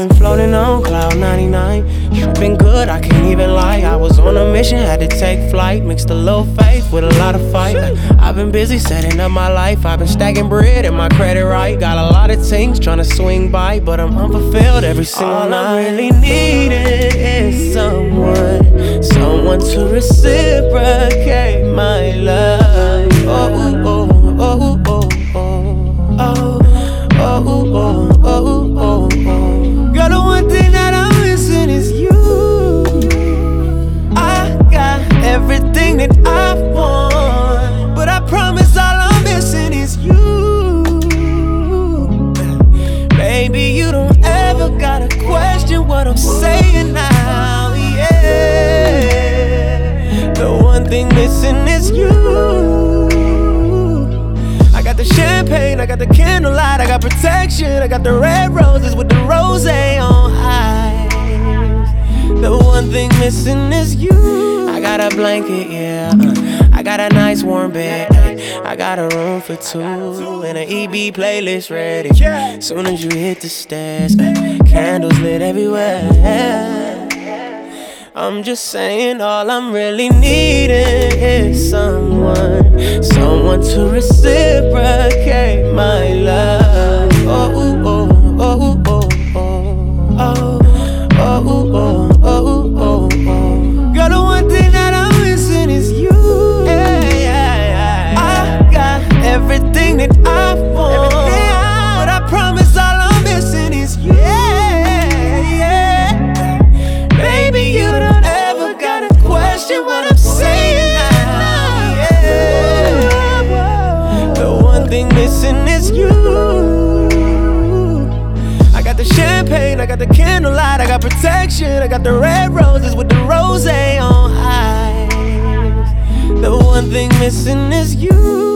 been floating on cloud 99. You've been good, I can't even lie. I was on a mission, had to take flight. Mixed a little faith with a lot of fight. I've been busy setting up my life. I've been stacking bread and my credit right. Got a lot of things trying to swing by, but I'm unfulfilled every single night. All I really needed is someone to reciprocate my love. Oh, oh, oh, oh, oh, oh, oh, oh, oh, oh. Girl, the one thing that I'm missing is you. I got everything that I want, but I promise all I'm missing is you. Baby, you don't ever gotta question what I'm saying now, yeah. The one thing missing is you. I got the champagne, I got the candlelight, I got protection, I got the red roses with the rosé on ice. The one thing missing is you. I got a blanket, yeah. I got a nice warm bed. I got a room for two and an EB playlist ready. Soon as you hit the stairs, candles lit everywhere. I'm just saying, all I'm really needing is someone to reciprocate my love. Oh, oh, oh, oh, oh, oh, oh, oh, oh, oh. Girl, the one thing that I'm missing is you. I got everything that I want, but I promise all I'm missing is you. Baby, you don't ever gotta question what I'm saying now, yeah. The one thing missing is you. I got the champagne, I got the candlelight, I got protection, I got the red roses with the rosé on ice. The one thing missing is you.